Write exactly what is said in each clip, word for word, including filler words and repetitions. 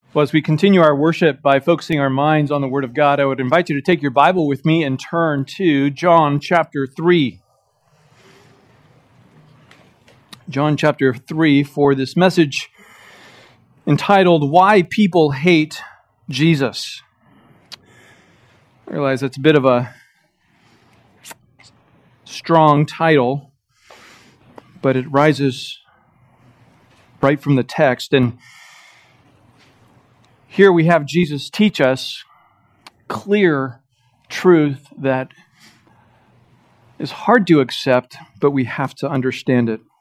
Well, as we continue our worship by focusing our minds on the Word of God, I would invite you to take your Bible with me and turn to John chapter three. John chapter three for this message entitled, Why People Hate Jesus. I realize that's a bit of a strong title, but it rises right from the text. And here we have Jesus teach us clear truth that is hard to accept, but we have to understand it.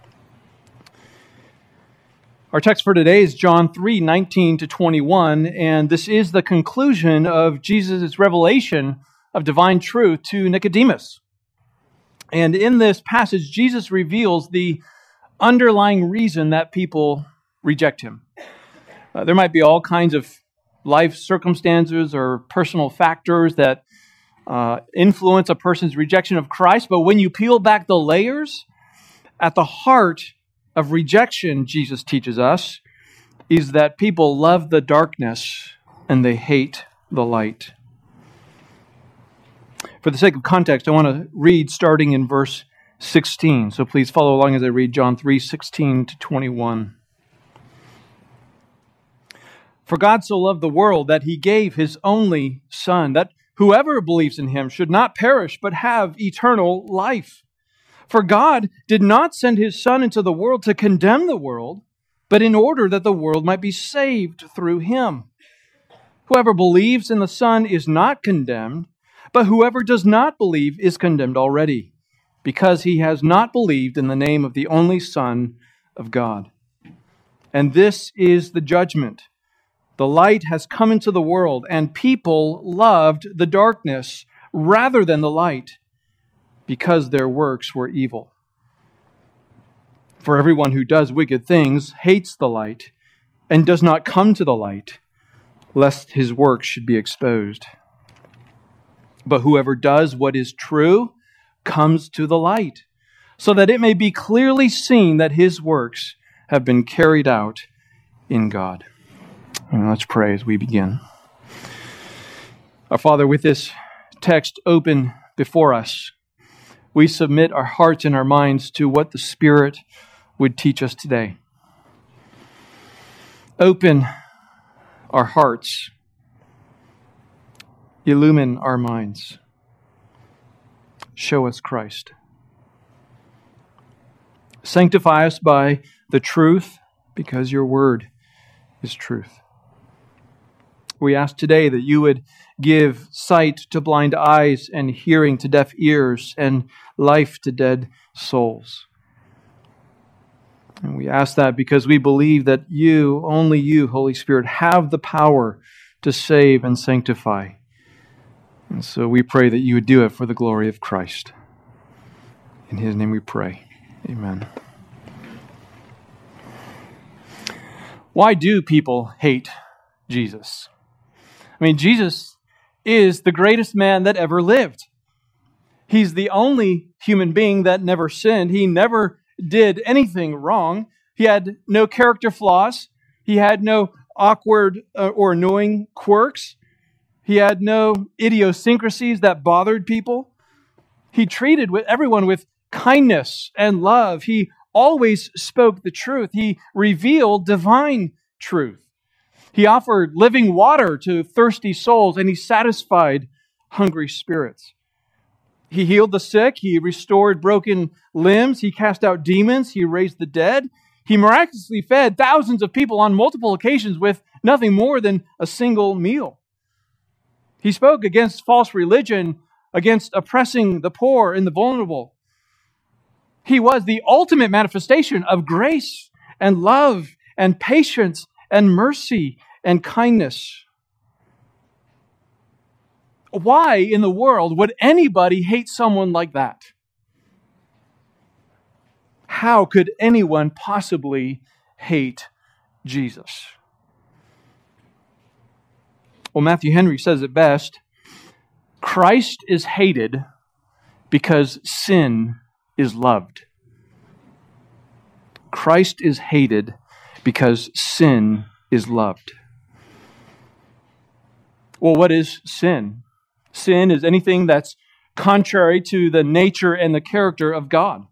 Our text for today is John three, nineteen to twenty-one, and this is the conclusion of Jesus' revelation of divine truth to Nicodemus. And in this passage, Jesus reveals the underlying reason that people reject him. Uh, there might be all kinds of life circumstances or personal factors that uh, influence a person's rejection of Christ, but when you peel back the layers, at the heart of rejection, Jesus teaches us, is that people love the darkness and they hate the light. For the sake of context, I want to read starting in verse sixteen. So please follow along as I read John three, sixteen to twenty-one. For God so loved the world that he gave his only Son, that whoever believes in him should not perish but have eternal life. For God did not send his Son into the world to condemn the world, but in order that the world might be saved through him. Whoever believes in the Son is not condemned, but whoever does not believe is condemned already, because he has not believed in the name of the only Son of God. And this is the judgment. The light has come into the world, and people loved the darkness rather than the light, because their works were evil. For everyone who does wicked things hates the light, and does not come to the light, lest his works should be exposed. But whoever does what is true comes to the light, so that it may be clearly seen that his works have been carried out in God. And let's pray as we begin. Our Father, with this text open before us, we submit our hearts and our minds to what the Spirit would teach us today. Open our hearts. Illumine our minds. Show us Christ. Sanctify us by the truth, because your word is truth. We ask today that you would give sight to blind eyes and hearing to deaf ears and life to dead souls. And we ask that because we believe that you, only you, Holy Spirit, have the power to save and sanctify. And so we pray that you would do it for the glory of Christ. In his name we pray. Amen. Why do people hate Jesus? I mean, Jesus is the greatest man that ever lived. He's the only human being that never sinned. He never did anything wrong. He had no character flaws. He had no awkward or annoying quirks. He had no idiosyncrasies that bothered people. He treated with everyone with kindness and love. He always spoke the truth. He revealed divine truth. He offered living water to thirsty souls, and he satisfied hungry spirits. He healed the sick. He restored broken limbs. He cast out demons. He raised the dead. He miraculously fed thousands of people on multiple occasions with nothing more than a single meal. He spoke against false religion, against oppressing the poor and the vulnerable. He was the ultimate manifestation of grace and love and patience and mercy and kindness. Why in the world would anybody hate someone like that? How could anyone possibly hate Jesus? Well, Matthew Henry says it best. Christ is hated because sin is loved. Christ is hated because sin is loved. Well, what is sin? Sin is anything that's contrary to the nature and the character of God.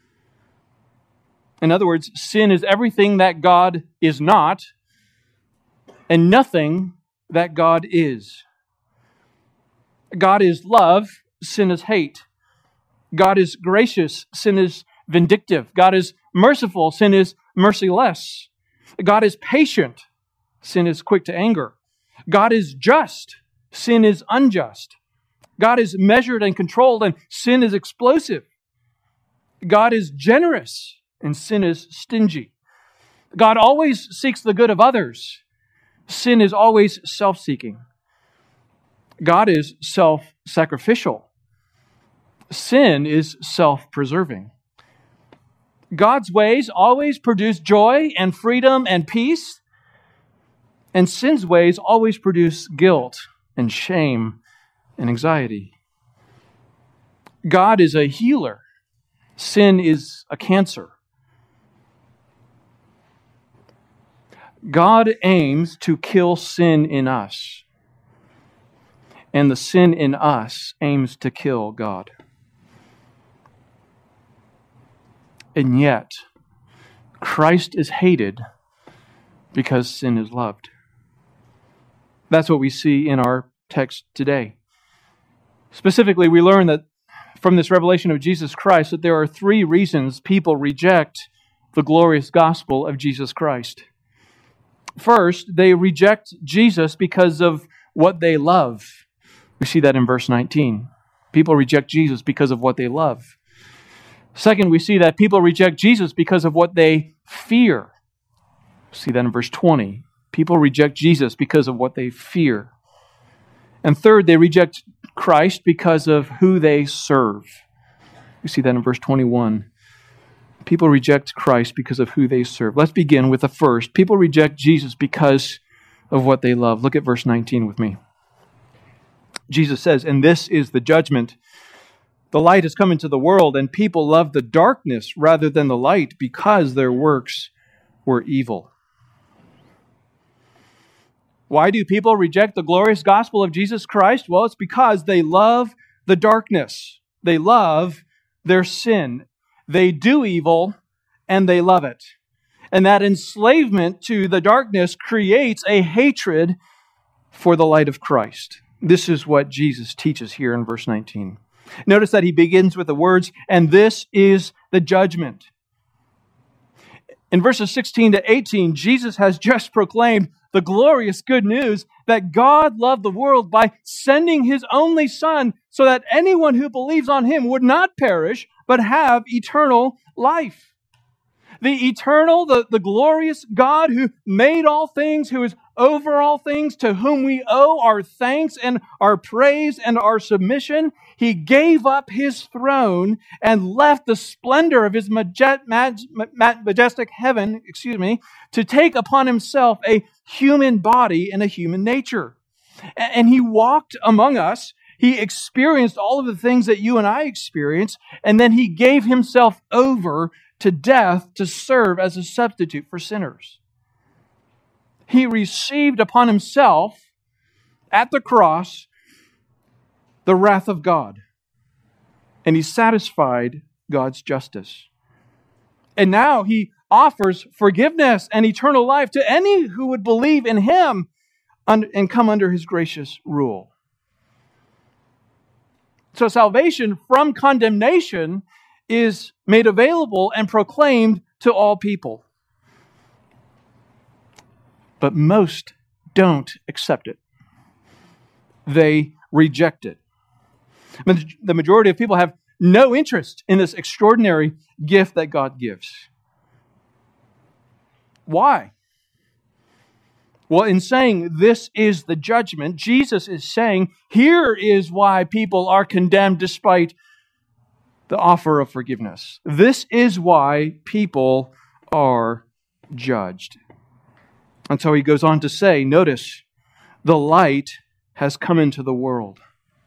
In other words, sin is everything that God is not and nothing that God is. God is love, sin is hate. God is gracious, sin is vindictive. God is merciful, sin is merciless. God is patient, sin is quick to anger. God is just, sin is unjust. God is measured and controlled, and sin is explosive. God is generous, and sin is stingy. God always seeks the good of others. Sin is always self-seeking. God is self-sacrificial. Sin is self-preserving. God's ways always produce joy and freedom and peace, and sin's ways always produce guilt and shame and anxiety. God is a healer. Sin is a cancer. God aims to kill sin in us, and the sin in us aims to kill God. And yet, Christ is hated because sin is loved. That's what we see in our text today. Specifically, we learn that from this revelation of Jesus Christ that there are three reasons people reject the glorious gospel of Jesus Christ. First, they reject Jesus because of what they love. We see that in verse nineteen. People reject Jesus because of what they love. Second, we see that people reject Jesus because of what they fear. We see that in verse twenty. People reject Jesus because of what they fear. And third, they reject Christ because of who they serve. We see that in verse twenty-one. People reject Christ because of who they serve. Let's begin with the first. People reject Jesus because of what they love. Look at verse nineteen with me. Jesus says, "And this is the judgment. The light has come into the world, and people love the darkness rather than the light because their works were evil." Why do people reject the glorious gospel of Jesus Christ? Well, it's because they love the darkness. They love their sin. They do evil, and they love it. And that enslavement to the darkness creates a hatred for the light of Christ. This is what Jesus teaches here in verse nineteen. Notice that he begins with the words, "And this is the judgment." In verses sixteen to eighteen, Jesus has just proclaimed the glorious good news that God loved the world by sending His only Son so that anyone who believes on Him would not perish, but have eternal life. The eternal, the, the glorious God who made all things, who is over all things, to whom we owe our thanks and our praise and our submission, He gave up His throne and left the splendor of His majestic heaven, excuse me, to take upon Himself a human body and a human nature. And He walked among us. He experienced all of the things that you and I experience, and then He gave Himself over to death to serve as a substitute for sinners. He received upon Himself at the cross the wrath of God, and He satisfied God's justice. And now He offers forgiveness and eternal life to any who would believe in Him and come under His gracious rule. So salvation from condemnation is made available and proclaimed to all people. But most don't accept it. They reject it. The majority of people have no interest in this extraordinary gift that God gives. Why? Well, in saying this is the judgment, Jesus is saying here is why people are condemned despite the offer of forgiveness. This is why people are judged. And so he goes on to say, notice, the light has come into the world.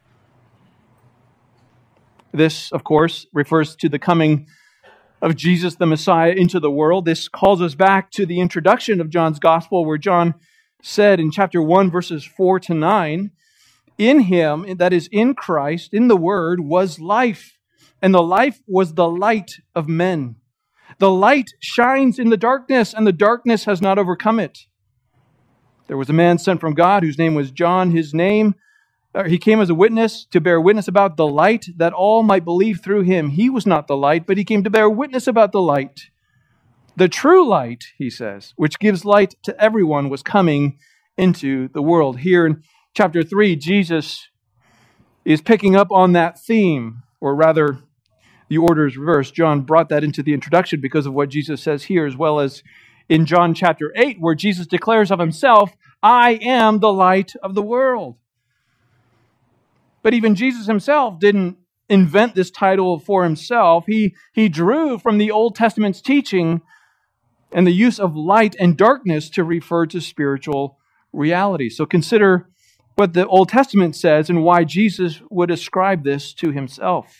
This, of course, refers to the coming of Jesus the Messiah into the world. This calls us back to the introduction of John's Gospel, where John said in chapter one, verses four to nine, in him, that is in Christ, in the Word, was life, and the life was the light of men. The light shines in the darkness, and the darkness has not overcome it. There was a man sent from God whose name was John. His name, uh, he came as a witness to bear witness about the light, that all might believe through him. He was not the light, but he came to bear witness about the light. The true light, he says, which gives light to everyone, was coming into the world. Here in chapter three, Jesus is picking up on that theme, or rather, the order is reversed. John brought that into the introduction because of what Jesus says here, as well as in John chapter eight, where Jesus declares of himself, I am the light of the world. But even Jesus himself didn't invent this title for himself. He, he drew from the Old Testament's teaching and the use of light and darkness to refer to spiritual reality. So consider what the Old Testament says and why Jesus would ascribe this to himself.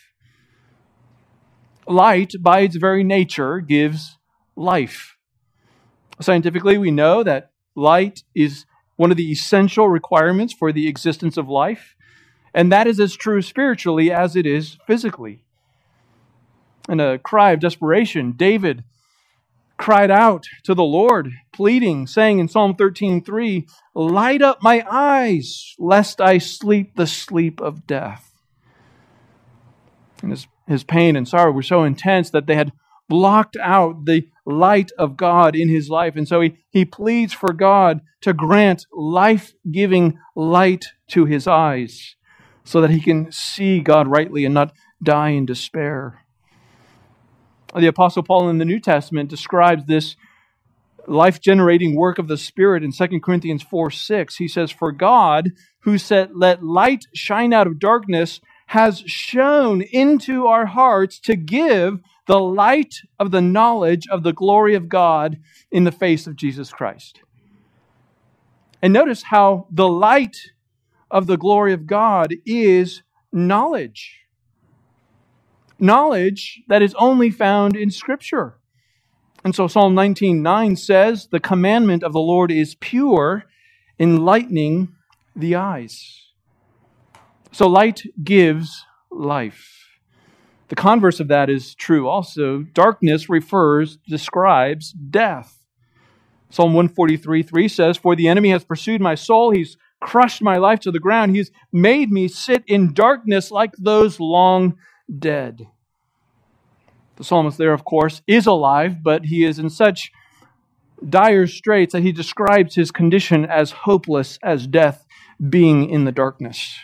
Light, by its very nature, gives life. Scientifically, we know that light is one of the essential requirements for the existence of life, and that is as true spiritually as it is physically. In a cry of desperation, David cried out to the Lord, pleading, saying in Psalm thirteen three, light up my eyes, lest I sleep the sleep of death. And his, his pain and sorrow were so intense that they had blocked out the light of God in his life. And so he, he pleads for God to grant life-giving light to his eyes so that he can see God rightly and not die in despair. The Apostle Paul in the New Testament describes this life-generating work of the Spirit in Second Corinthians four six. He says, for God, who said, let light shine out of darkness, has shone into our hearts to give the light of the knowledge of the glory of God in the face of Jesus Christ. And notice how the light of the glory of God is knowledge. Knowledge that is only found in Scripture. And so Psalm nineteen nine says, the commandment of the Lord is pure, enlightening the eyes. So light gives life. The converse of that is true also. Darkness refers, describes death. Psalm one forty-three three says, for the enemy has pursued my soul. He's crushed my life to the ground. He's made me sit in darkness like those long dead. The psalmist there, of course, is alive, but he is in such dire straits that he describes his condition as hopeless as death, being in the darkness.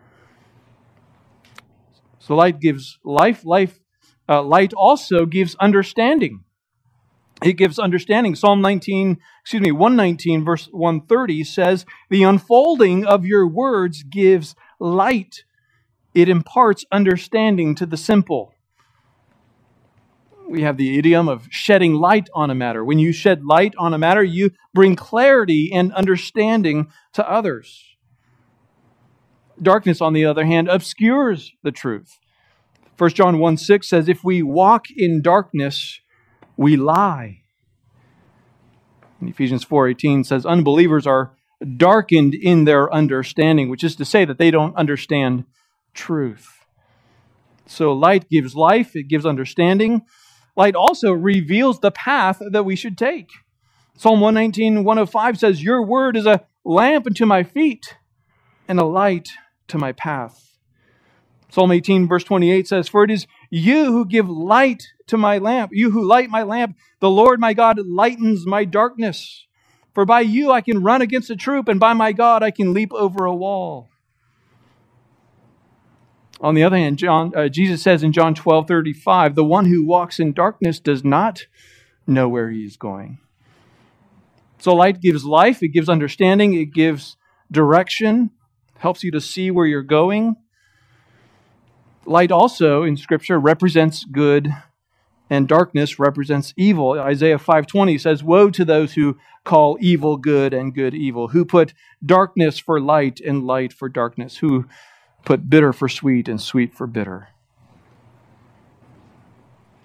So light gives life. Life, uh, light also gives understanding. It gives understanding. Psalm nineteen, excuse me, one nineteen, verse one thirty says, the unfolding of your words gives light. It imparts understanding to the simple. We have the idiom of shedding light on a matter. When you shed light on a matter, you bring clarity and understanding to others. Darkness, on the other hand, obscures the truth. First John one six says, if we walk in darkness, we lie. And Ephesians four eighteen says, unbelievers are darkened in their understanding, which is to say that they don't understand truth. So light gives life, it gives understanding. Light also reveals the path that we should take. Psalm one nineteen, one oh five says, your word is a lamp unto my feet and a light to my path. Psalm eighteen, verse twenty-eight says, for it is you who give light to my lamp, you who light my lamp. The Lord my God lightens my darkness. For by you I can run against a troop, and by my God I can leap over a wall. On the other hand, John, uh, Jesus says in John twelve thirty-five, the one who walks in darkness does not know where he is going. So light gives life, it gives understanding, it gives direction, helps you to see where you're going. Light also in Scripture represents good, and darkness represents evil. Isaiah five twenty says, woe to those who call evil good and good evil, who put darkness for light and light for darkness, who put bitter for sweet and sweet for bitter.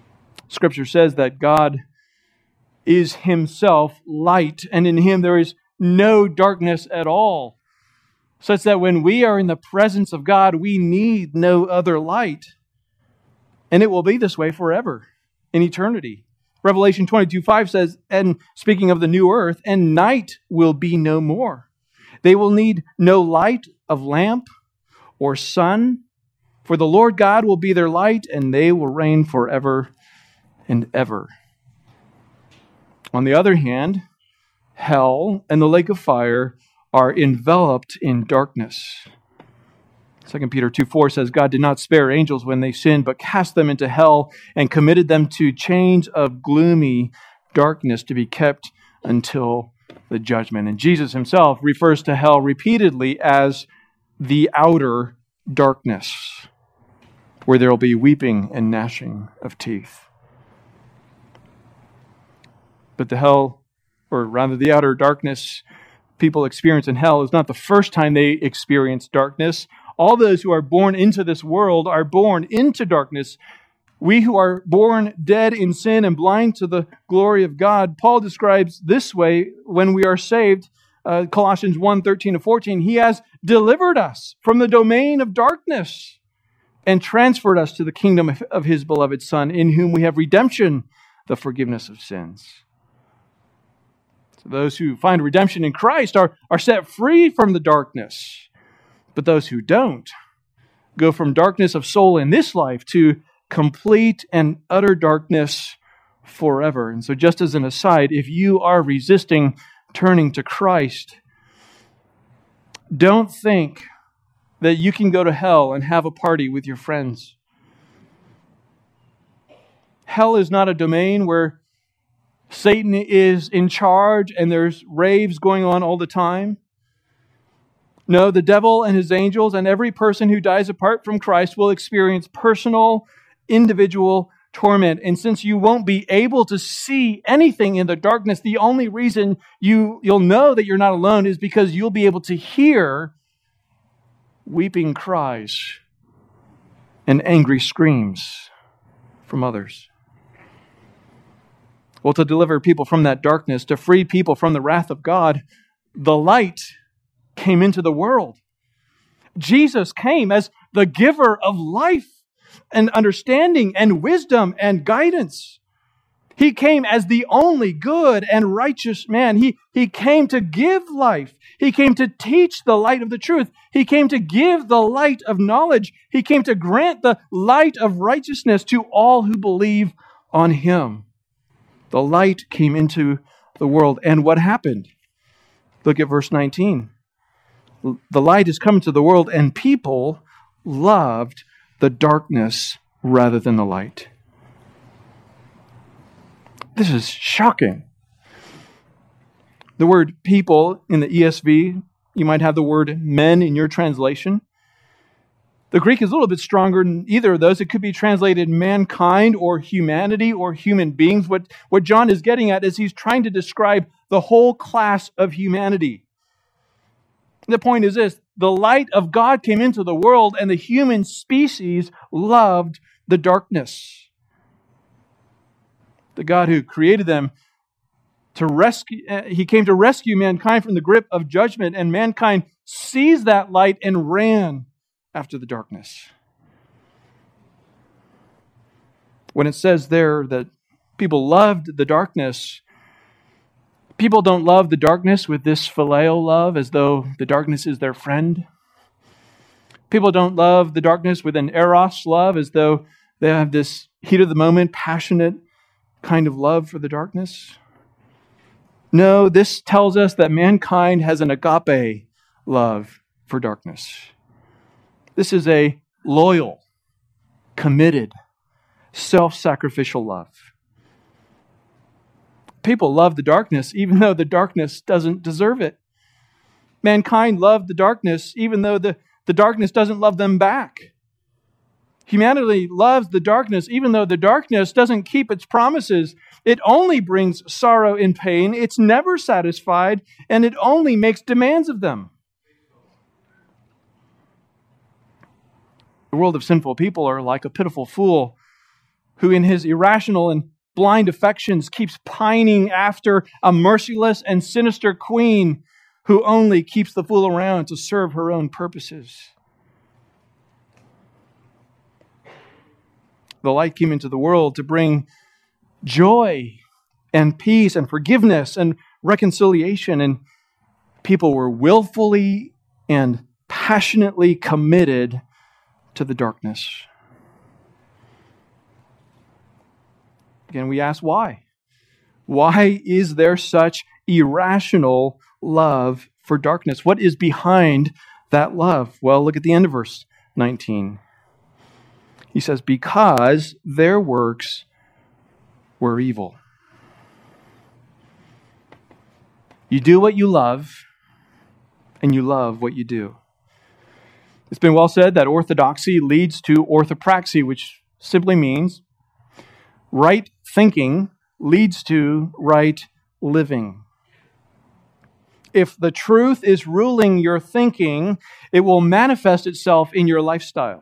Scripture says that God is himself light, and in him there is no darkness at all, such that when we are in the presence of God, we need no other light. And it will be this way forever, in eternity. Revelation twenty-two five says, and speaking of the new earth, and night will be no more. They will need no light of lamp or sun, for the Lord God will be their light, and they will reign forever and ever. On the other hand, hell and the lake of fire are enveloped in darkness. Second Peter two four says, God did not spare angels when they sinned, but cast them into hell and committed them to chains of gloomy darkness to be kept until the judgment. And Jesus himself refers to hell repeatedly as the outer darkness, where there will be weeping and gnashing of teeth. But the hell, or rather the outer darkness people experience in hell is not the first time they experience darkness. All those who are born into this world are born into darkness. We who are born dead in sin and blind to the glory of God, Paul describes this way when we are saved. Uh, Colossians one, thirteen to fourteen, He has delivered us from the domain of darkness and transferred us to the kingdom of, of His beloved Son, in whom we have redemption, the forgiveness of sins. So those who find redemption in Christ are, are set free from the darkness. But those who don't go from darkness of soul in this life to complete and utter darkness forever. And so just as an aside, if you are resisting turning to Christ, don't think that you can go to hell and have a party with your friends. Hell is not a domain where Satan is in charge and there's raves going on all the time. No, the devil and his angels and every person who dies apart from Christ will experience personal, individual torment. And since you won't be able to see anything in the darkness, the only reason you, you'll know that you're not alone is because you'll be able to hear weeping cries and angry screams from others. Well, to deliver people from that darkness, to free people from the wrath of God, the light came into the world. Jesus came as the giver of life and understanding and wisdom and guidance. He came as the only good and righteous man. He, he came to give life. He came to teach the light of the truth. He came to give the light of knowledge. He came to grant the light of righteousness to all who believe on Him. The light came into the world. And what happened? Look at verse nineteen. The light has come into the world, and people loved the darkness rather than the light. This is shocking. The word people in the E S V, you might have the word men in your translation. The Greek is a little bit stronger than either of those. It could be translated mankind or humanity or human beings. What, what John is getting at is he's trying to describe the whole class of humanity. The point is this: the light of God came into the world, and the human species loved the darkness. The God who created them to rescue, He came to rescue mankind from the grip of judgment, and mankind seized that light and ran after the darkness. When it says there that people loved the darkness, people don't love the darkness with this phileo love as though the darkness is their friend. People don't love the darkness with an eros love as though they have this heat of the moment, passionate kind of love for the darkness. No, this tells us that mankind has an agape love for darkness. This is a loyal, committed, self-sacrificial love. People love the darkness even though the darkness doesn't deserve it. Mankind loved the darkness even though the, the darkness doesn't love them back. Humanity loves the darkness even though the darkness doesn't keep its promises. It only brings sorrow and pain. It's never satisfied, and it only makes demands of them. The world of sinful people are like a pitiful fool who in his irrational and blind affections, keeps pining after a merciless and sinister queen who only keeps the fool around to serve her own purposes. The light came into the world to bring joy and peace and forgiveness and reconciliation, and people were willfully and passionately committed to the darkness. Again, we ask why? Why is there such irrational love for darkness? What is behind that love? Well, look at the end of verse nineteen. He says, because their works were evil. You do what you love, and you love what you do. It's been well said that orthodoxy leads to orthopraxy, which simply means right thinking leads to right living. If the truth is ruling your thinking, it will manifest itself in your lifestyle.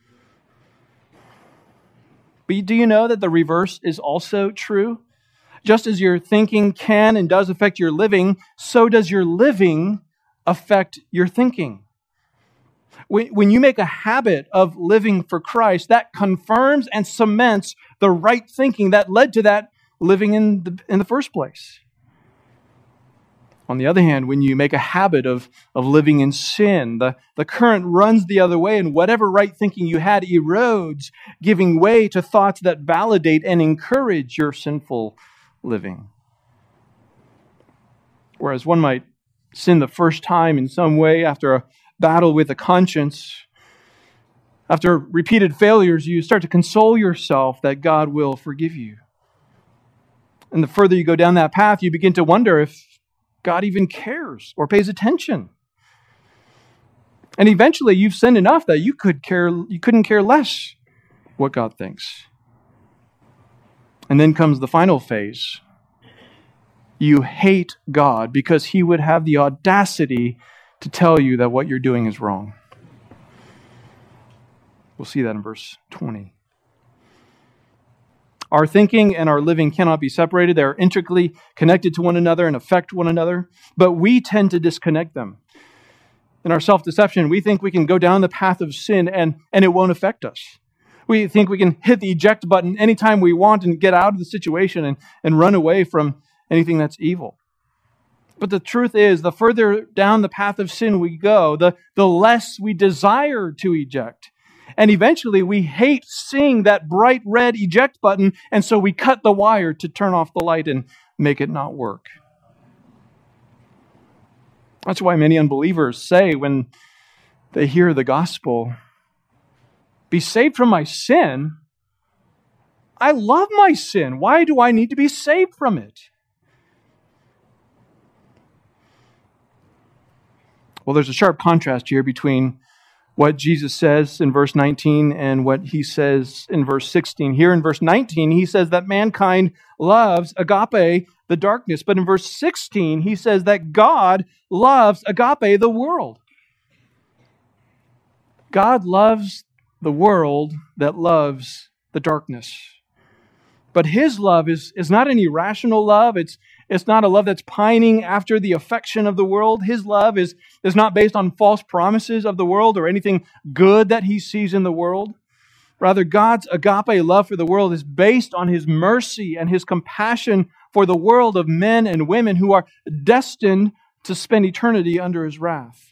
But do you know that the reverse is also true? Just as your thinking can and does affect your living, so does your living affect your thinking. When you make a habit of living for Christ, that confirms and cements the right thinking that led to that living in the, in the first place. On the other hand, when you make a habit of, of living in sin, the, the current runs the other way, and whatever right thinking you had erodes, giving way to thoughts that validate and encourage your sinful living. Whereas one might sin the first time in some way after a battle with a conscience, after repeated failures, you start to console yourself that God will forgive you. And the further you go down that path, you begin to wonder if God even cares or pays attention. And eventually you've sinned enough that you could care you couldn't care less what God thinks. And then comes the final phase. You hate God because He would have the audacity to tell you that what you're doing is wrong. We'll see that in verse twenty. Our thinking and our living cannot be separated. They are intricately connected to one another and affect one another, but we tend to disconnect them. In our self-deception, we think we can go down the path of sin and, and it won't affect us. We think we can hit the eject button anytime we want and get out of the situation and, and run away from anything that's evil. But the truth is, the further down the path of sin we go, the, the less we desire to eject. And eventually we hate seeing that bright red eject button, and so we cut the wire to turn off the light and make it not work. That's why many unbelievers say when they hear the gospel, be saved from my sin. I love my sin. Why do I need to be saved from it? Well, there's a sharp contrast here between what Jesus says in verse nineteen and what He says in verse sixteen. Here in verse nineteen, He says that mankind loves agape, the darkness. But in verse sixteen, He says that God loves agape, the world. God loves the world that loves the darkness. But His love is, is not an irrational love. It's It's not a love that's pining after the affection of the world. His love is, is not based on false promises of the world or anything good that He sees in the world. Rather, God's agape love for the world is based on His mercy and His compassion for the world of men and women who are destined to spend eternity under His wrath.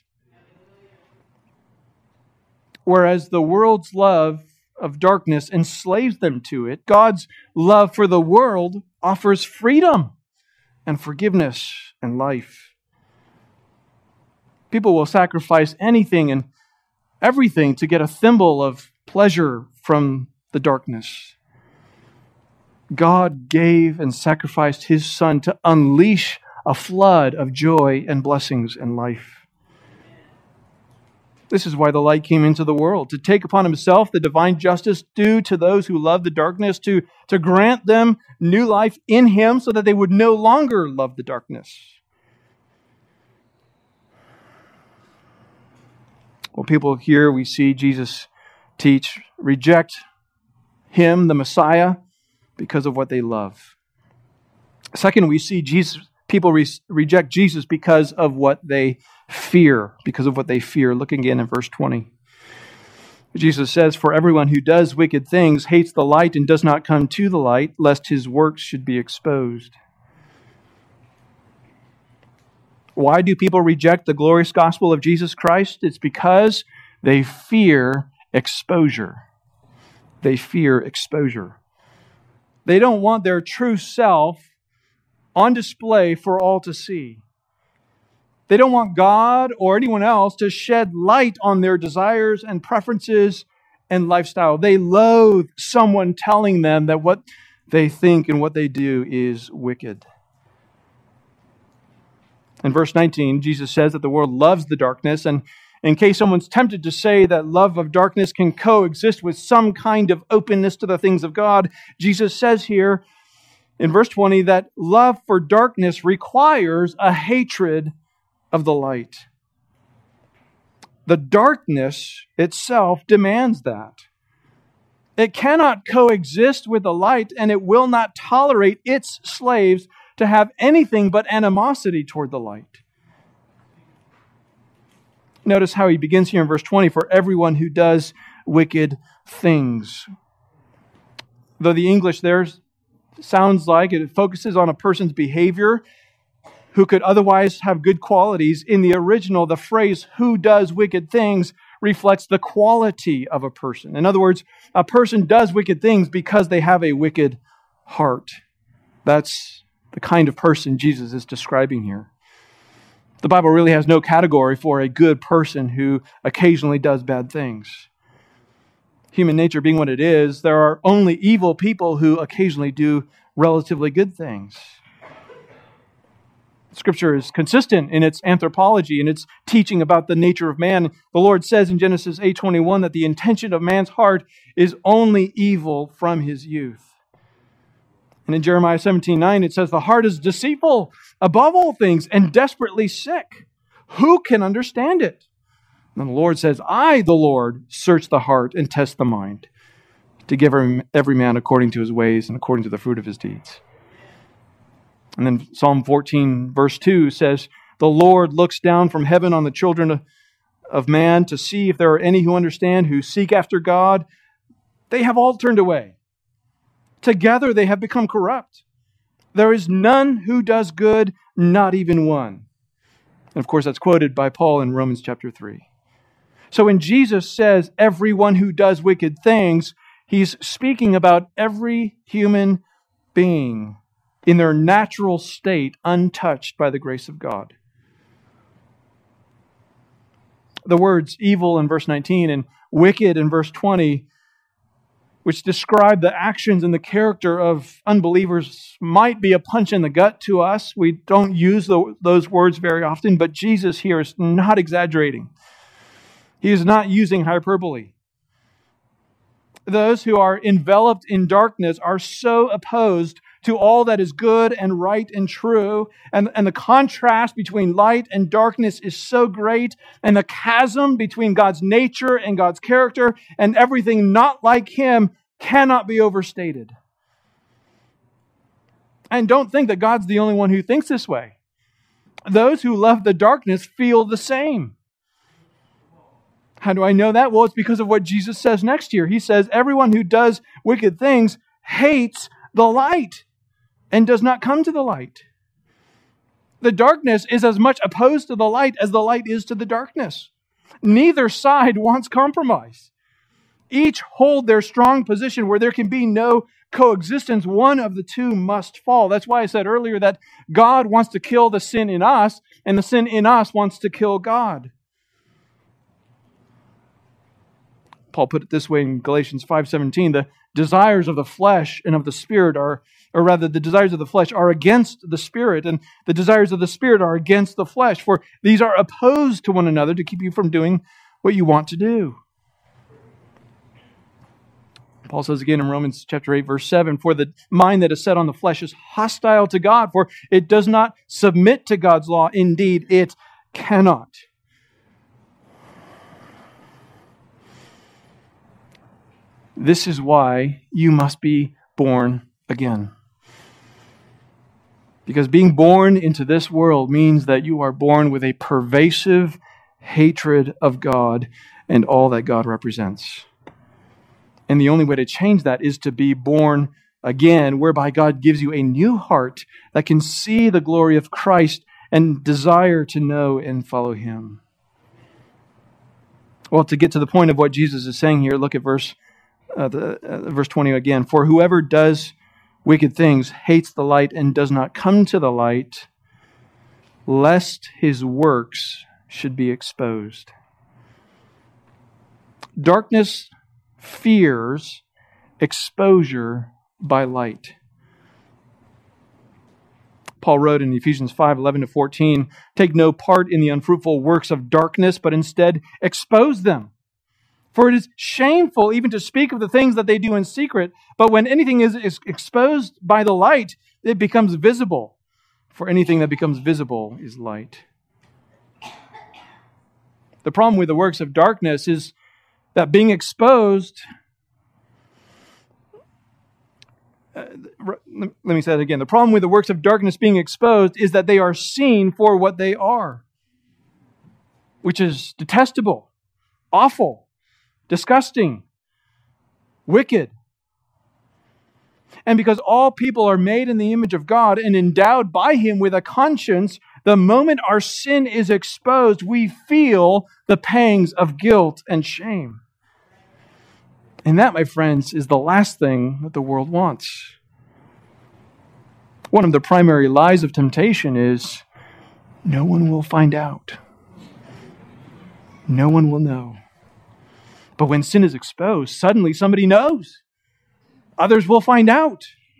Whereas the world's love of darkness enslaves them to it, God's love for the world offers freedom and forgiveness and life. People will sacrifice anything and everything to get a thimble of pleasure from the darkness. God gave and sacrificed His Son to unleash a flood of joy and blessings and life. This is why the light came into the world, to take upon Himself the divine justice due to those who love the darkness, to, to grant them new life in Him so that they would no longer love the darkness. Well, people here we see Jesus teach, reject Him, the Messiah, because of what they love. Second, we see Jesus, people re- reject Jesus because of what they fear, because of what they fear. Look again in verse twenty. Jesus says, "For everyone who does wicked things hates the light and does not come to the light, lest his works should be exposed." Why do people reject the glorious gospel of Jesus Christ? It's because they fear exposure. They fear exposure. They don't want their true self on display for all to see. They don't want God or anyone else to shed light on their desires and preferences and lifestyle. They loathe someone telling them that what they think and what they do is wicked. In verse nineteen, Jesus says that the world loves the darkness, and in case someone's tempted to say that love of darkness can coexist with some kind of openness to the things of God, Jesus says here in verse twenty that love for darkness requires a hatred of the light. The darkness itself demands that. It cannot coexist with the light, and it will not tolerate its slaves to have anything but animosity toward the light. Notice how he begins here in verse twenty, "For everyone who does wicked things." Though the English there sounds like it focuses on a person's behavior who could otherwise have good qualities, in the original, the phrase "who does wicked things" reflects the quality of a person. In other words, a person does wicked things because they have a wicked heart. That's the kind of person Jesus is describing here. The Bible really has no category for a good person who occasionally does bad things. Human nature being what it is, there are only evil people who occasionally do relatively good things. Scripture is consistent in its anthropology and its teaching about the nature of man. The Lord says in Genesis eight twenty-one that the intention of man's heart is only evil from his youth. And in Jeremiah seventeen nine, it says, "The heart is deceitful above all things and desperately sick. Who can understand it?" And the Lord says, "I, the Lord, search the heart and test the mind, to give every man according to his ways and according to the fruit of his deeds." And then Psalm fourteen, verse two says, "The Lord looks down from heaven on the children of man to see if there are any who understand, who seek after God. They have all turned away. Together they have become corrupt. There is none who does good, not even one." And of course, that's quoted by Paul in Romans chapter three. So when Jesus says everyone who does wicked things, he's speaking about every human being in their natural state, untouched by the grace of God. The words evil in verse nineteen and wicked in verse twenty, which describe the actions and the character of unbelievers, might be a punch in the gut to us. We don't use the, those words very often, but Jesus here is not exaggerating. He is not using hyperbole. Those who are enveloped in darkness are so opposed to all that is good and right and true. And, and the contrast between light and darkness is so great. And the chasm between God's nature and God's character and everything not like Him cannot be overstated. And don't think that God's the only one who thinks this way. Those who love the darkness feel the same. How do I know that? Well, it's because of what Jesus says next here. He says, everyone who does wicked things hates the light and does not come to the light. The darkness is as much opposed to the light as the light is to the darkness. Neither side wants compromise. Each hold their strong position where there can be no coexistence. One of the two must fall. That's why I said earlier that God wants to kill the sin in us, and the sin in us wants to kill God. Paul put it this way in Galatians five seventeen, the desires of the flesh and of the Spirit are, or rather the desires of the flesh are against the Spirit, and the desires of the Spirit are against the flesh, for these are opposed to one another to keep you from doing what you want to do. Paul says again in Romans chapter eight, verse seven, for the mind that is set on the flesh is hostile to God, for it does not submit to God's law. Indeed, it cannot. This is why you must be born again. Because being born into this world means that you are born with a pervasive hatred of God and all that God represents. And the only way to change that is to be born again, whereby God gives you a new heart that can see the glory of Christ and desire to know and follow Him. Well, to get to the point of what Jesus is saying here, look at verse uh, the, uh, verse twenty again. For whoever does wicked things hates the light and does not come to the light, lest his works should be exposed. Darkness fears exposure by light. Paul wrote in Ephesians five, eleven to fourteen, take no part in the unfruitful works of darkness, but instead expose them. For it is shameful even to speak of the things that they do in secret, but when anything is, is exposed by the light, it becomes visible. For anything that becomes visible is light. The problem with the works of darkness is that being exposed, uh, let me say that again. The problem with the works of darkness being exposed is that they are seen for what they are, which is detestable, awful, disgusting, wicked. And because all people are made in the image of God and endowed by Him with a conscience, the moment our sin is exposed, we feel the pangs of guilt and shame. And that, my friends, is the last thing that the world wants. One of the primary lies of temptation is, no one will find out. No one will know. But when sin is exposed, suddenly somebody knows. Others will find out.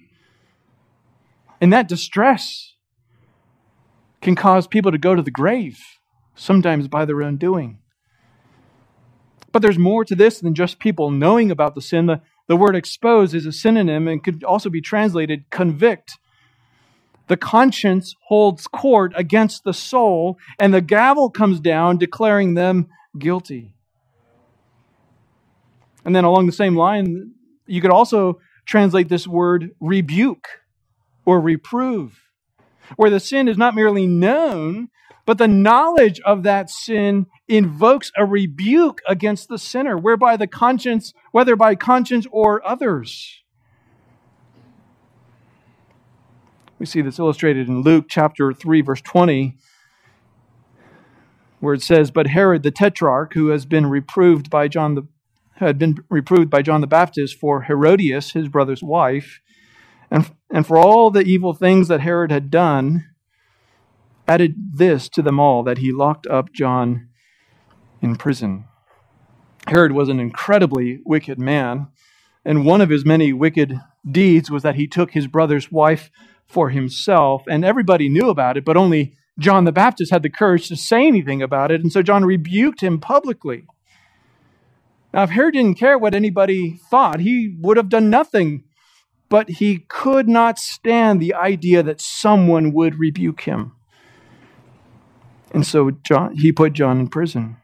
And that distress can cause people to go to the grave, sometimes by their own doing. But there's more to this than just people knowing about the sin. The, the word expose is a synonym and could also be translated convict. The conscience holds court against the soul, and the gavel comes down declaring them guilty. And then along the same line, you could also translate this word rebuke or reprove, where the sin is not merely known, but the knowledge of that sin invokes a rebuke against the sinner, whereby the conscience, whether by conscience or others. We see this illustrated in Luke chapter three, verse twenty, where it says, but Herod the Tetrarch, who has been reproved by John the had been reproved by John the Baptist for Herodias, his brother's wife, and, and for all the evil things that Herod had done, added this to them all, that he locked up John in prison. Herod was an incredibly wicked man, and one of his many wicked deeds was that he took his brother's wife for himself, and everybody knew about it, but only John the Baptist had the courage to say anything about it, and so John rebuked him publicly. Now, if Herod didn't care what anybody thought, he would have done nothing. But he could not stand the idea that someone would rebuke him. And so John, he put John in prison.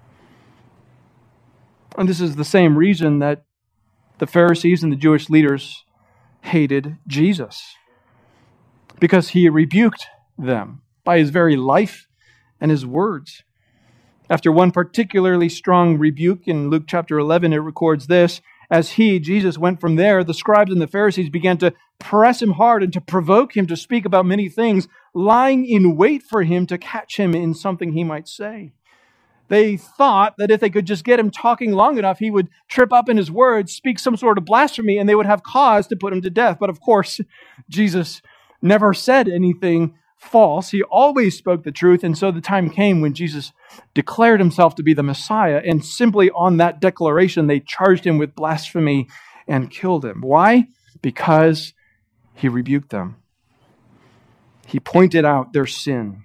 And this is the same reason that the Pharisees and the Jewish leaders hated Jesus. Because he rebuked them by his very life and his words. After one particularly strong rebuke in Luke chapter eleven, it records this: as he, Jesus, went from there, the scribes and the Pharisees began to press him hard and to provoke him to speak about many things, lying in wait for him to catch him in something he might say. They thought that if they could just get him talking long enough, he would trip up in his words, speak some sort of blasphemy, and they would have cause to put him to death. But of course, Jesus never said anything false. He always spoke the truth. And so the time came when Jesus declared himself to be the Messiah. And simply on that declaration, they charged him with blasphemy and killed him. Why? Because he rebuked them. He pointed out their sin.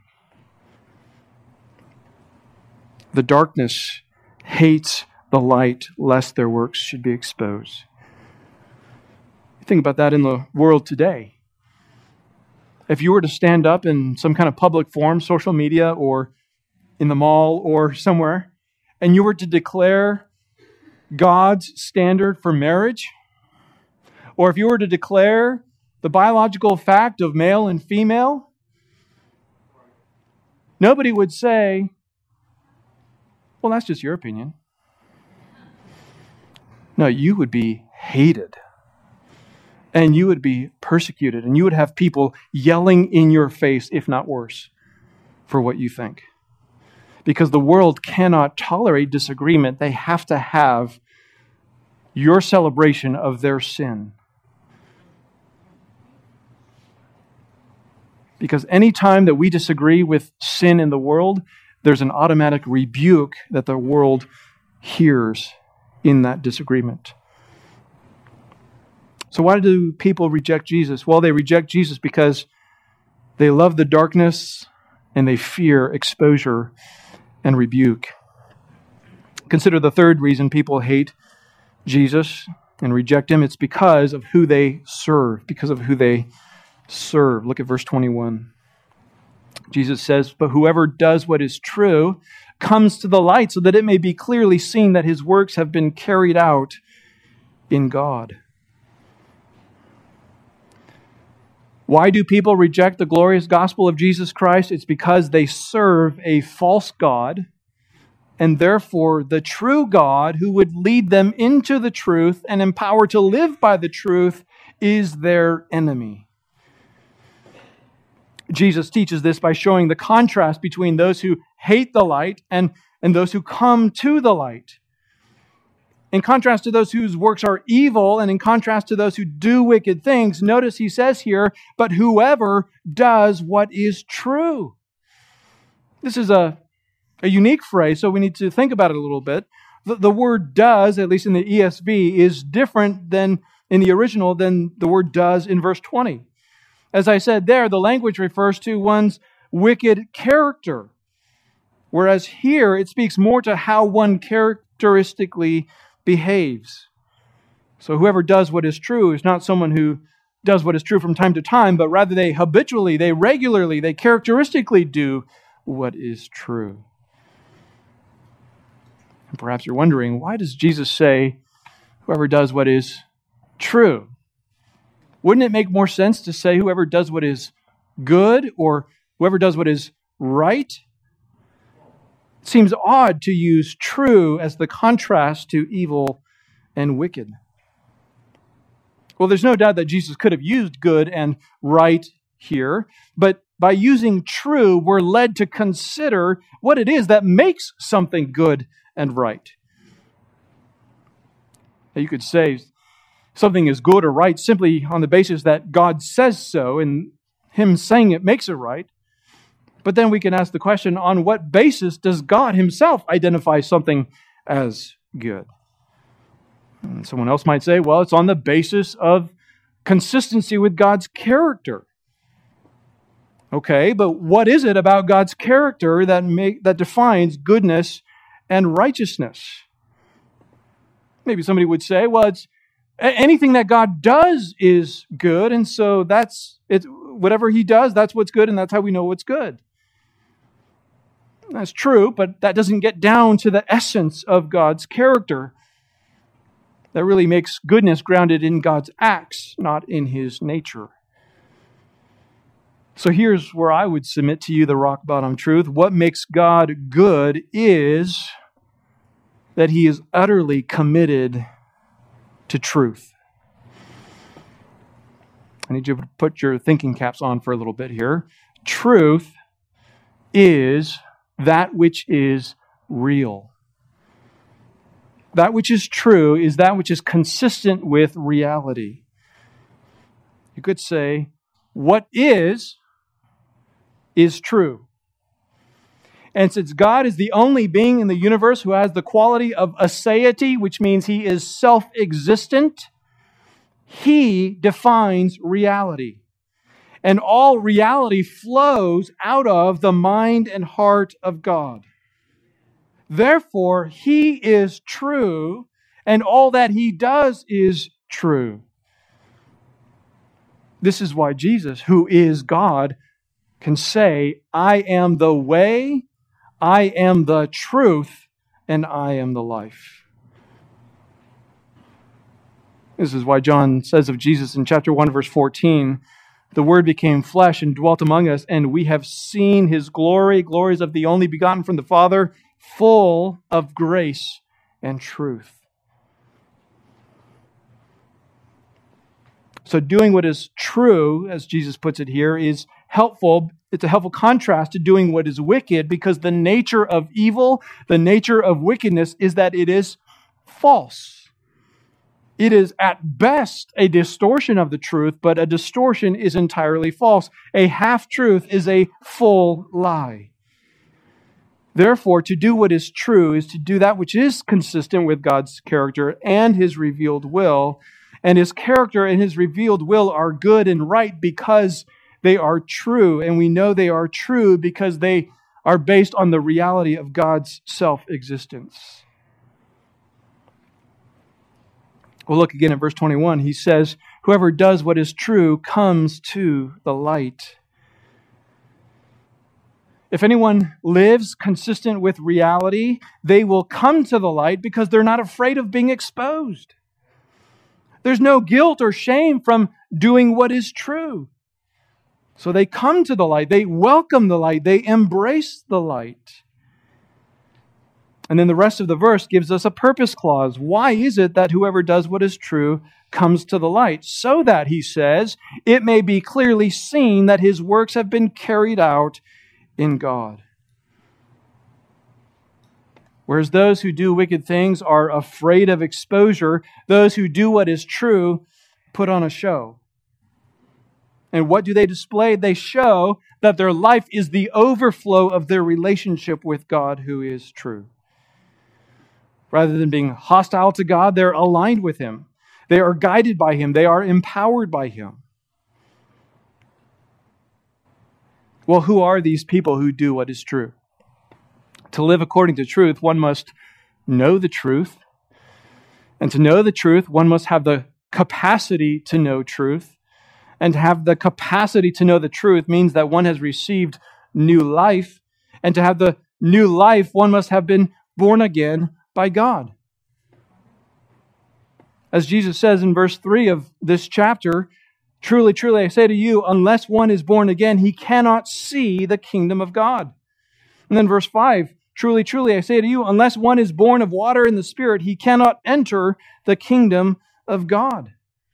The darkness hates the light, lest their works should be exposed. Think about that in the world today. If you were to stand up in some kind of public forum, social media, or in the mall or somewhere, and you were to declare God's standard for marriage, or if you were to declare the biological fact of male and female, nobody would say, well, that's just your opinion. No, you would be hated. And you would be persecuted. And you would have people yelling in your face, if not worse, for what you think. Because the world cannot tolerate disagreement. They have to have your celebration of their sin. Because any time that we disagree with sin in the world, there's an automatic rebuke that the world hears in that disagreement. So why do people reject Jesus? Well, they reject Jesus because they love the darkness and they fear exposure and rebuke. Consider the third reason people hate Jesus and reject Him. It's because of who they serve, because of who they serve. Look at verse twenty-one. Jesus says, "But whoever does what is true comes to the light so that it may be clearly seen that his works have been carried out in God." Why do people reject the glorious gospel of Jesus Christ? It's because they serve a false God, and therefore the true God who would lead them into the truth and empower to live by the truth is their enemy. Jesus teaches this by showing the contrast between those who hate the light and, and those who come to the light. In contrast to those whose works are evil, and in contrast to those who do wicked things, notice he says here, but whoever does what is true. This is a, a unique phrase, so we need to think about it a little bit. The, the word does, at least in the E S V, is different than in the original than the word does in verse twenty. As I said there, the language refers to one's wicked character, whereas here it speaks more to how one characteristically behaves. So whoever does what is true is not someone who does what is true from time to time, but rather they habitually, they regularly, they characteristically do what is true. And perhaps you're wondering, why does Jesus say, whoever does what is true? Wouldn't it make more sense to say whoever does what is good or whoever does what is right? It seems odd to use true as the contrast to evil and wicked. Well, there's no doubt that Jesus could have used good and right here, but by using true, we're led to consider what it is that makes something good and right. Now, you could say something is good or right simply on the basis that God says so, and Him saying it makes it right. But then we can ask the question, on what basis does God Himself identify something as good? And someone else might say, well, it's on the basis of consistency with God's character. Okay, but what is it about God's character that make, that defines goodness and righteousness? Maybe somebody would say, well, it's anything that God does is good, and so that's it. Whatever He does, that's what's good, and that's how we know what's good. That's true, but that doesn't get down to the essence of God's character. That really makes goodness grounded in God's acts, not in His nature. So here's where I would submit to you the rock bottom truth. What makes God good is that He is utterly committed to truth. I need you to put your thinking caps on for a little bit here. Truth is that which is real. That which is true is that which is consistent with reality. You could say, what is, is true. And since God is the only being in the universe who has the quality of aseity, which means He is self-existent, He defines reality. And all reality flows out of the mind and heart of God. Therefore, He is true, and all that He does is true. This is why Jesus, who is God, can say, I am the way, I am the truth, and I am the life. This is why John says of Jesus in chapter one, verse fourteen, the Word became flesh and dwelt among us, and we have seen His glory, glories of the only begotten from the Father, full of grace and truth. So doing what is true, as Jesus puts it here, is helpful. It's a helpful contrast to doing what is wicked, because the nature of evil, the nature of wickedness is that it is false. It is at best a distortion of the truth, but a distortion is entirely false. A half-truth is a full lie. Therefore, to do what is true is to do that which is consistent with God's character and His revealed will. And His character and His revealed will are good and right because they are true. And we know they are true because they are based on the reality of God's self-existence. We'll look again at verse twenty-one. He says, whoever does what is true comes to the light. If anyone lives consistent with reality, they will come to the light because they're not afraid of being exposed. There's no guilt or shame from doing what is true. So they come to the light. They welcome the light. They embrace the light. And then the rest of the verse gives us a purpose clause. Why is it that whoever does what is true comes to the light? So that, he says, it may be clearly seen that his works have been carried out in God. Whereas those who do wicked things are afraid of exposure, those who do what is true put on a show. And what do they display? They show that their life is the overflow of their relationship with God who is true. Rather than being hostile to God, they're aligned with Him. They are guided by Him. They are empowered by Him. Well, who are these people who do what is true? To live according to truth, one must know the truth. And to know the truth, one must have the capacity to know truth. And to have the capacity to know the truth means that one has received new life. And to have the new life, one must have been born again by God. As Jesus says in verse three of this chapter, truly, truly, I say to you, unless one is born again, he cannot see the kingdom of God. And then verse five, truly, truly, I say to you, unless one is born of water and the Spirit, he cannot enter the kingdom of God.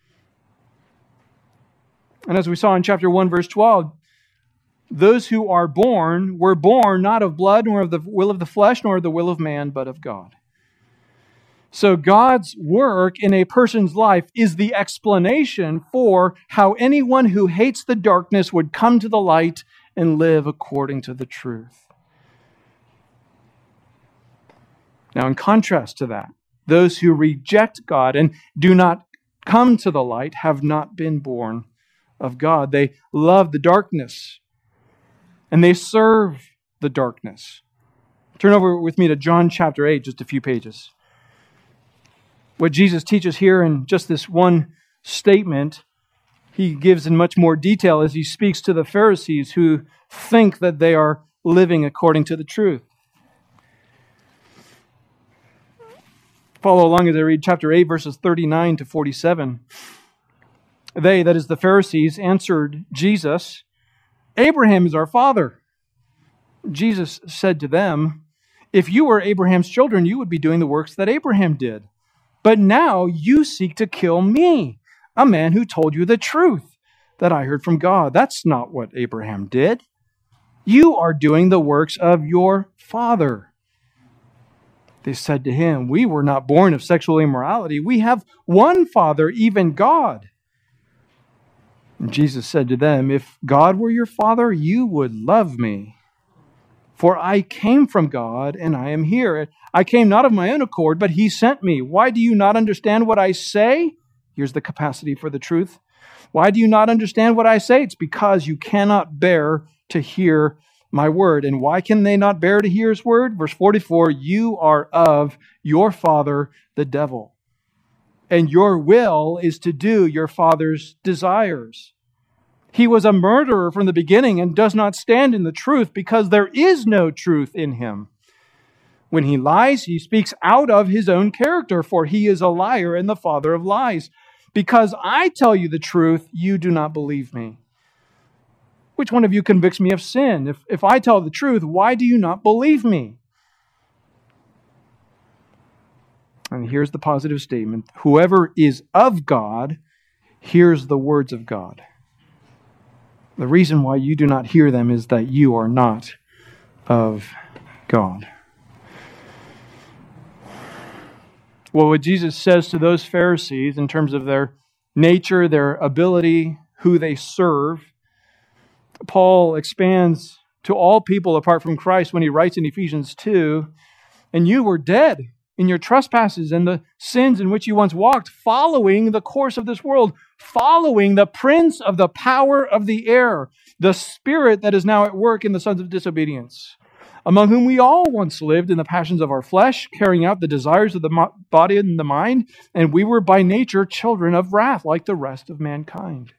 And as we saw in chapter one, verse twelve, those who are born were born not of blood, nor of the will of the flesh, nor of the will of man, but of God. So God's work in a person's life is the explanation for how anyone who hates the darkness would come to the light and live according to the truth. Now, in contrast to that, those who reject God and do not come to the light have not been born of God. They love the darkness and they serve the darkness. Turn over with me to John chapter eight, just a few pages. What Jesus teaches here in just this one statement, He gives in much more detail as He speaks to the Pharisees who think that they are living according to the truth. Follow along as I read chapter eight, verses thirty-nine to forty-seven. They, that is the Pharisees, answered Jesus, Abraham is our father. Jesus said to them, if you were Abraham's children, you would be doing the works that Abraham did. But now you seek to kill me, a man who told you the truth that I heard from God. That's not what Abraham did. You are doing the works of your father. They said to him, we were not born of sexual immorality. We have one Father, even God. And Jesus said to them, if God were your Father, you would love me. For I came from God and I am here. I came not of my own accord, but He sent me. Why do you not understand what I say? Here's the capacity for the truth. Why do you not understand what I say? It's because you cannot bear to hear my word. And why can they not bear to hear His word? Verse forty-four, you are of your father, the devil. And your will is to do your father's desires. He was a murderer from the beginning and does not stand in the truth because there is no truth in him. When he lies, he speaks out of his own character, for he is a liar and the father of lies. Because I tell you the truth, you do not believe me. Which one of you convicts me of sin? If, if I tell the truth, why do you not believe me? And here's the positive statement. Whoever is of God hears the words of God. The reason why you do not hear them is that you are not of God. Well, what Jesus says to those Pharisees in terms of their nature, their ability, who they serve, Paul expands to all people apart from Christ when he writes in Ephesians two, and you were dead in your trespasses and the sins in which you once walked, following the course of this world, following the prince of the power of the air, the spirit that is now at work in the sons of disobedience, among whom we all once lived in the passions of our flesh, carrying out the desires of the body and the mind, and we were by nature children of wrath, like the rest of mankind.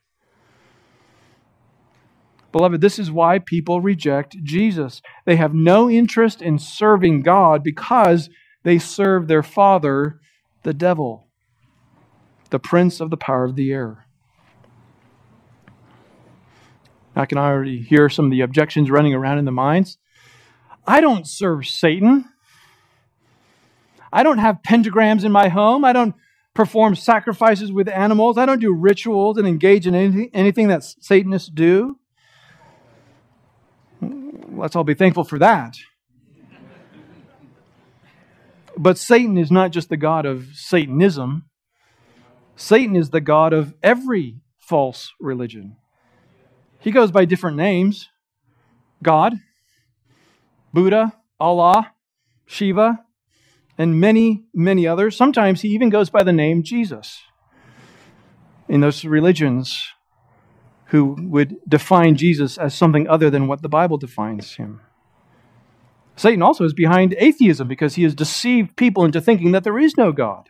Beloved, this is why people reject Jesus. They have no interest in serving God because they serve their father, the devil, the prince of the power of the air. I can already hear some of the objections running around in the minds. I don't serve Satan. I don't have pentagrams in my home. I don't perform sacrifices with animals. I don't do rituals and engage in anything, anything that Satanists do. Let's all be thankful for that. But Satan is not just the god of Satanism. Satan is the god of every false religion. He goes by different names. God, Buddha, Allah, Shiva, and many, many others. Sometimes he even goes by the name Jesus in those religions who would define Jesus as something other than what the Bible defines him. Satan also is behind atheism because he has deceived people into thinking that there is no God.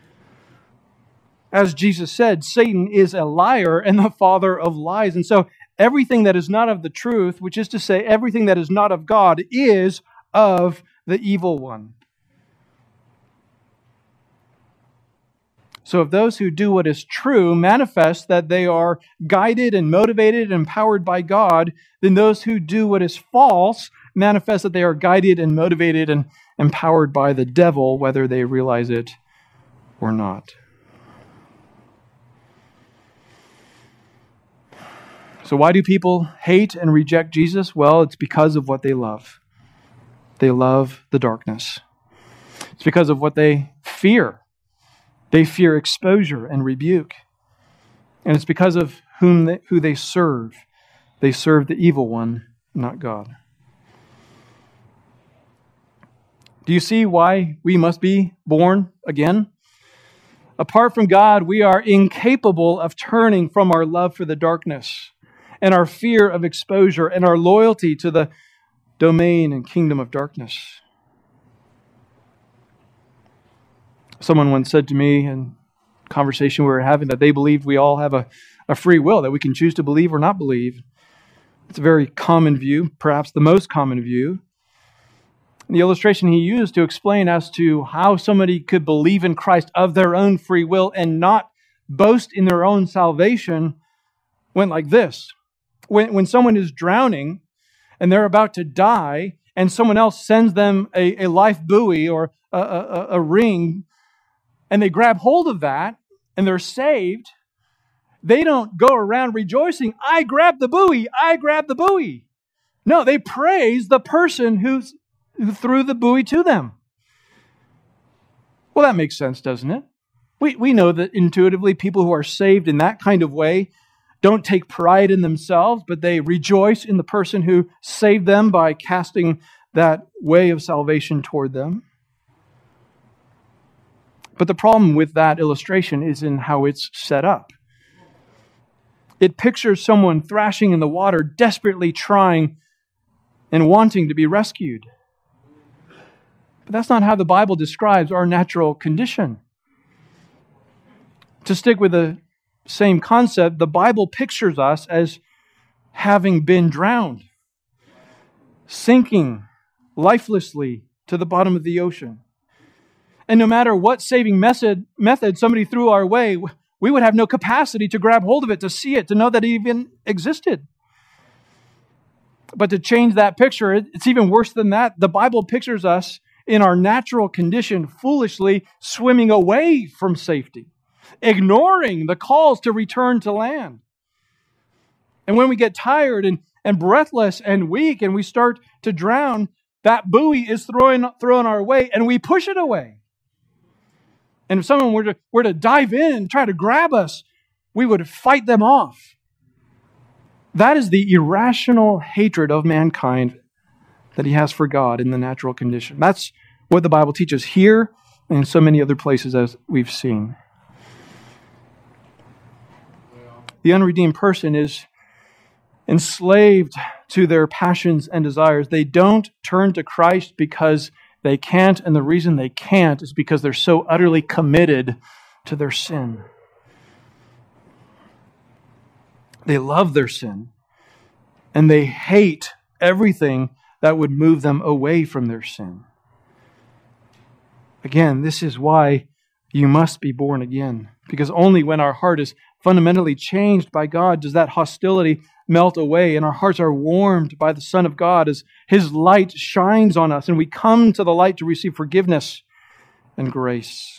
As Jesus said, Satan is a liar and the father of lies. And so everything that is not of the truth, which is to say everything that is not of God, is of the evil one. So if those who do what is true manifest that they are guided and motivated and empowered by God, then those who do what is false manifest that they are guided and motivated and empowered by the devil, whether they realize it or not. So why do people hate and reject Jesus? Well, it's because of what they love. They love the darkness. It's because of what they fear. They fear exposure and rebuke. And it's because of whom they, who they serve. They serve the evil one, not God. Do you see why we must be born again? Apart from God, we are incapable of turning from our love for the darkness and our fear of exposure and our loyalty to the domain and kingdom of darkness. Someone once said to me in a conversation we were having that they believed we all have a, a free will, that we can choose to believe or not believe. It's a very common view, perhaps the most common view. The illustration he used to explain as to how somebody could believe in Christ of their own free will and not boast in their own salvation went like this. When, when someone is drowning and they're about to die and someone else sends them a, a life buoy or a, a, a ring and they grab hold of that and they're saved, they don't go around rejoicing, I grabbed the buoy, I grabbed the buoy. No, they praise the person who's who threw the buoy to them. Well, that makes sense, doesn't it? We, we know that intuitively people who are saved in that kind of way don't take pride in themselves, but they rejoice in the person who saved them by casting that way of salvation toward them. But the problem with that illustration is in how it's set up. It pictures someone thrashing in the water, desperately trying and wanting to be rescued. But that's not how the Bible describes our natural condition. To stick with the same concept, the Bible pictures us as having been drowned, sinking lifelessly to the bottom of the ocean. And no matter what saving method, method somebody threw our way, we would have no capacity to grab hold of it, to see it, to know that it even existed. But to change that picture, it's even worse than that. The Bible pictures us in our natural condition, foolishly swimming away from safety, ignoring the calls to return to land. And when we get tired and, and breathless and weak and we start to drown, that buoy is thrown, thrown our way and we push it away. And if someone were to, were to dive in and try to grab us, we would fight them off. That is the irrational hatred of mankind that he has for God in the natural condition. That's what the Bible teaches here and in so many other places as we've seen. The unredeemed person is enslaved to their passions and desires. They don't turn to Christ because they can't, and the reason they can't is because they're so utterly committed to their sin. They love their sin, and they hate everything that would move them away from their sin. Again, this is why you must be born again, because only when our heart is fundamentally changed by God does that hostility melt away, and our hearts are warmed by the Son of God as His light shines on us, and we come to the light to receive forgiveness and grace.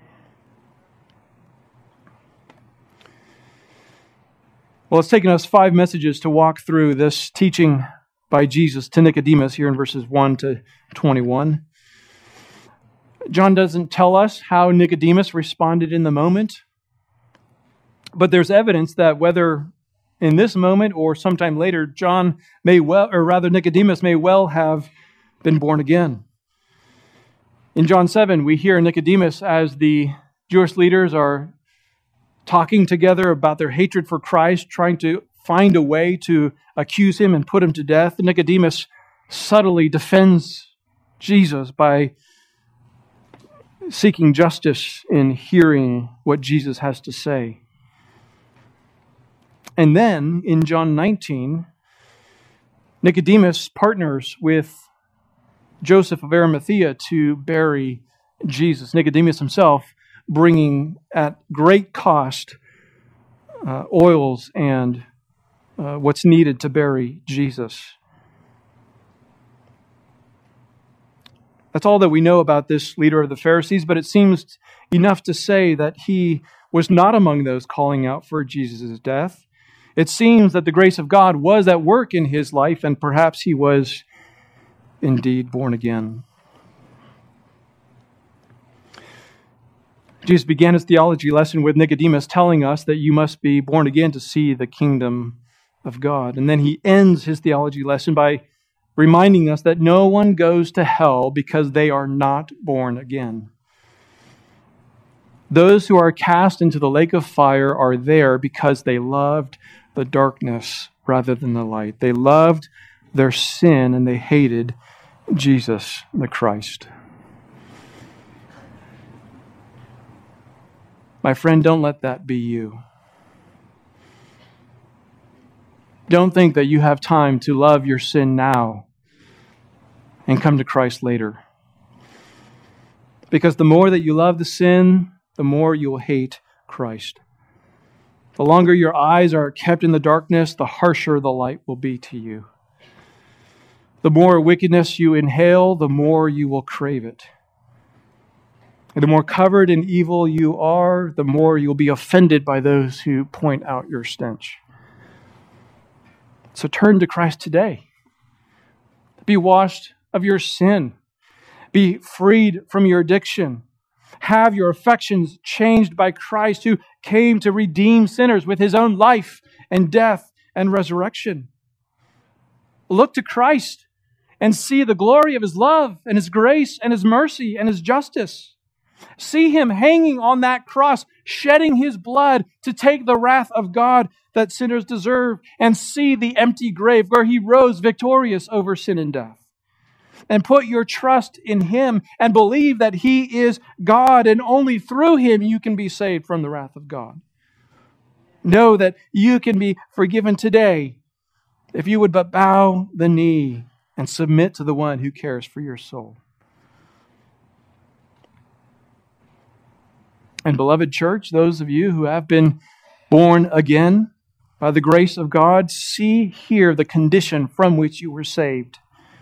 Well, it's taken us five messages to walk through this teaching by Jesus to Nicodemus here in verses one to twenty-one. John doesn't tell us how Nicodemus responded in the moment, but there's evidence that whether in this moment or sometime later, John may well, or rather Nicodemus may well have been born again. In John seven, we hear Nicodemus as the Jewish leaders are talking together about their hatred for Christ, trying to find a way to accuse him and put him to death. Nicodemus subtly defends Jesus by seeking justice in hearing what Jesus has to say. And then in John nineteen, Nicodemus partners with Joseph of Arimathea to bury Jesus. Nicodemus himself bringing at great cost uh, oils and uh, what's needed to bury Jesus. That's all that we know about this leader of the Pharisees, but it seems enough to say that he was not among those calling out for Jesus' death. It seems that the grace of God was at work in his life, and perhaps he was indeed born again. Jesus began his theology lesson with Nicodemus telling us that you must be born again to see the kingdom of God. And then he ends his theology lesson by reminding us that no one goes to hell because they are not born again. Those who are cast into the lake of fire are there because they loved the darkness rather than the light. They loved their sin and they hated Jesus, the Christ. My friend, don't let that be you. Don't think that you have time to love your sin now and come to Christ later. Because the more that you love the sin, the more you will hate Christ. The longer your eyes are kept in the darkness, the harsher the light will be to you. The more wickedness you inhale, the more you will crave it. And the more covered in evil you are, the more you'll be offended by those who point out your stench. So turn to Christ today. Be washed of your sin. Be freed from your addiction. Have your affections changed by Christ, who came to redeem sinners with his own life and death and resurrection. Look to Christ and see the glory of his love and his grace and his mercy and his justice. See him hanging on that cross, shedding his blood to take the wrath of God that sinners deserve, and see the empty grave where he rose victorious over sin and death. And put your trust in him and believe that he is God, and only through him you can be saved from the wrath of God. Know that you can be forgiven today if you would but bow the knee and submit to the one who cares for your soul. And beloved church, those of you who have been born again by the grace of God, see here the condition from which you were saved.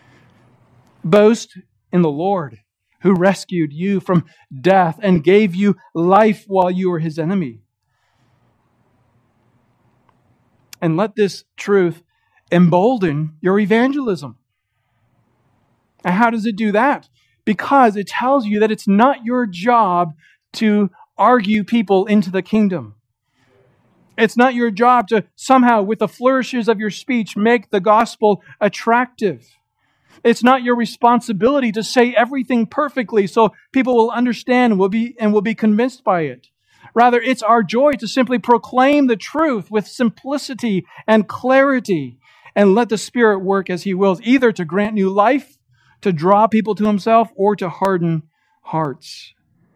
Boast in the Lord, who rescued you from death and gave you life while you were His enemy. And let this truth embolden your evangelism. And how does it do that? Because it tells you that it's not your job to argue people into the kingdom. It's not your job to somehow, with the flourishes of your speech, make the gospel attractive. It's not your responsibility to say everything perfectly so people will understand and will be, and will be convinced by it. Rather, it's our joy to simply proclaim the truth with simplicity and clarity and let the Spirit work as He wills, either to grant new life, to draw people to Himself, or to harden hearts.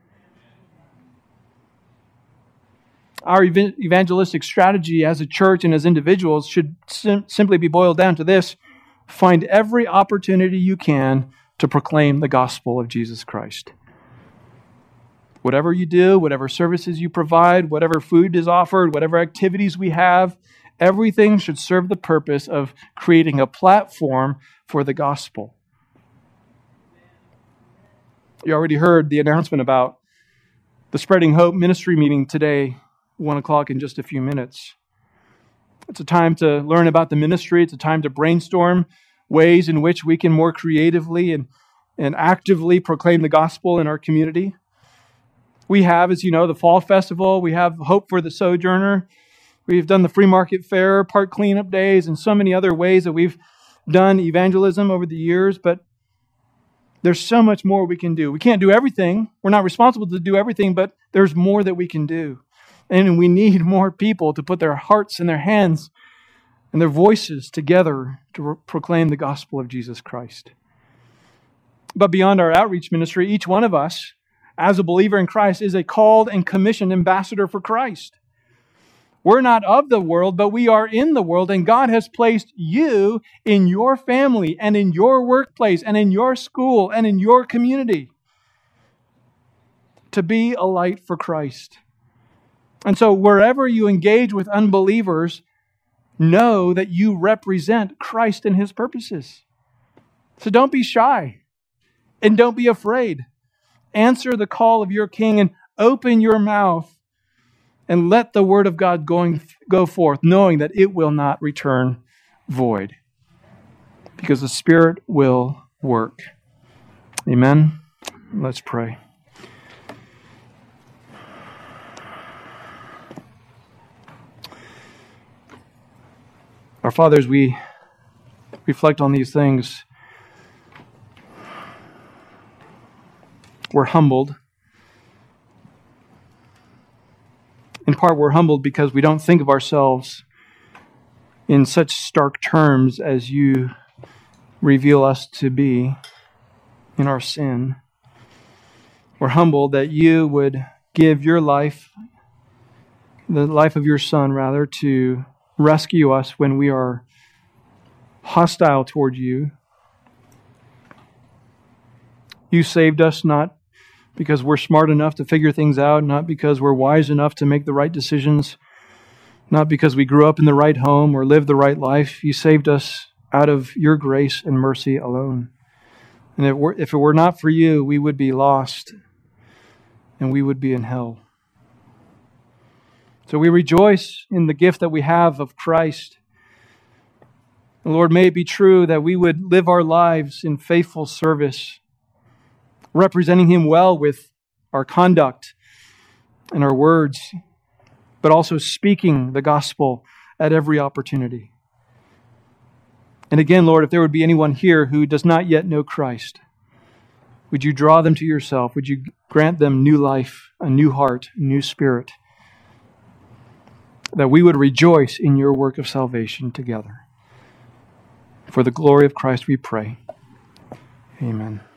Our evangelistic strategy as a church and as individuals should sim- simply be boiled down to this: find every opportunity you can to proclaim the gospel of Jesus Christ. Whatever you do, whatever services you provide, whatever food is offered, whatever activities we have, everything should serve the purpose of creating a platform for the gospel. You already heard the announcement about the Spreading Hope ministry meeting today, one o'clock in just a few minutes. It's a time to learn about the ministry. It's a time to brainstorm ways in which we can more creatively and, and actively proclaim the gospel in our community. We have, as you know, the Fall Festival. We have Hope for the Sojourner. We've done the Free Market Fair, Park Cleanup Days, and so many other ways that we've done evangelism over the years. But there's so much more we can do. We can't do everything. We're not responsible to do everything, but there's more that we can do. And we need more people to put their hearts and their hands and their voices together to re- proclaim the gospel of Jesus Christ. But beyond our outreach ministry, each one of us, as a believer in Christ, is a called and commissioned ambassador for Christ. We're not of the world, but we are in the world, and God has placed you in your family and in your workplace and in your school and in your community to be a light for Christ. And so wherever you engage with unbelievers, know that you represent Christ and His purposes. So don't be shy and don't be afraid. Answer the call of your King and open your mouth and let the word of God going, go forth, knowing that it will not return void, because the Spirit will work. Amen. Let's pray. Our Father, as we reflect on these things, we're humbled. In part, we're humbled because we don't think of ourselves in such stark terms as you reveal us to be in our sin. We're humbled that you would give your life, the life of your Son, rather, to rescue us when we are hostile toward you. You saved us not because we're smart enough to figure things out, not because we're wise enough to make the right decisions, not because we grew up in the right home or lived the right life. You saved us out of your grace and mercy alone. And if it were, if it were not for you, we would be lost and we would be in hell. So we rejoice in the gift that we have of Christ. And Lord, may it be true that we would live our lives in faithful service, representing Him well with our conduct and our words, but also speaking the gospel at every opportunity. And again, Lord, if there would be anyone here who does not yet know Christ, would you draw them to yourself? Would you grant them new life, a new heart, a new spirit, that we would rejoice in your work of salvation together. For the glory of Christ we pray. Amen.